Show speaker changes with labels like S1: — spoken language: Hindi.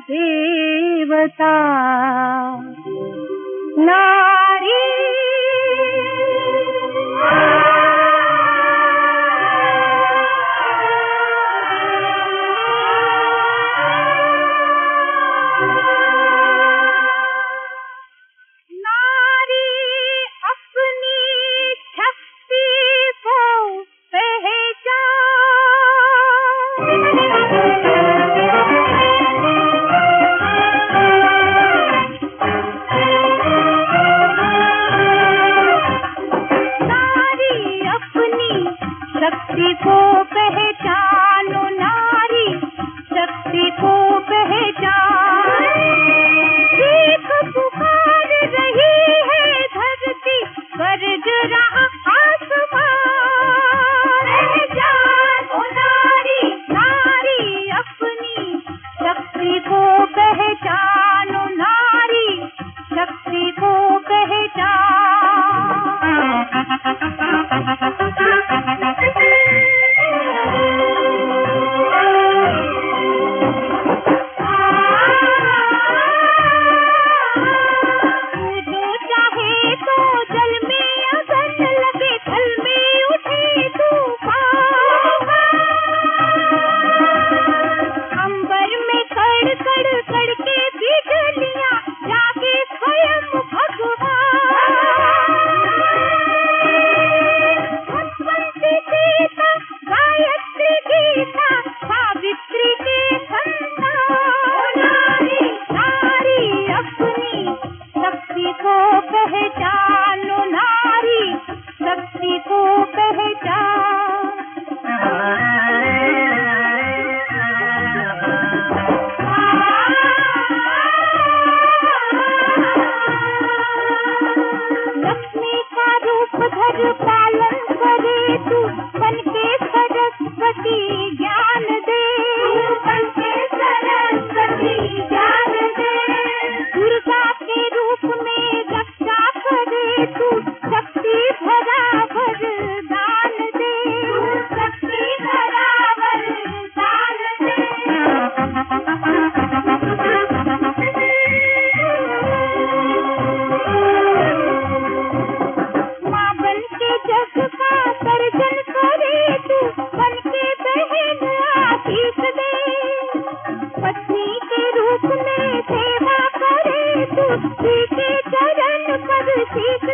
S1: देवता नारी शक्ति को पहचानो नारी, शक्ति को पहचान। एक पुकार रही है धरती, गरज रहा आसमान। पहचानो नारी, नारी अपनी शक्ति को पहचानो नारी, शक्ति को पहचानो नारी, शक्ति को पहचान। लक्ष्मी का रूप धर पालन करे तू, बनके सरस्वती ज्ञान दे, बनके सरस्वती ज्ञान दे। दुर्गा के रूप में रक्षा करे तू, शक्ति भरा वरदान दे, शक्ति भरा वरदान दे। माँ बनके जग का सर्जन करे तू, बनके बहन आशीष दे। पत्नी के रूप में सेवा करे तू, जी के चरण पर शीश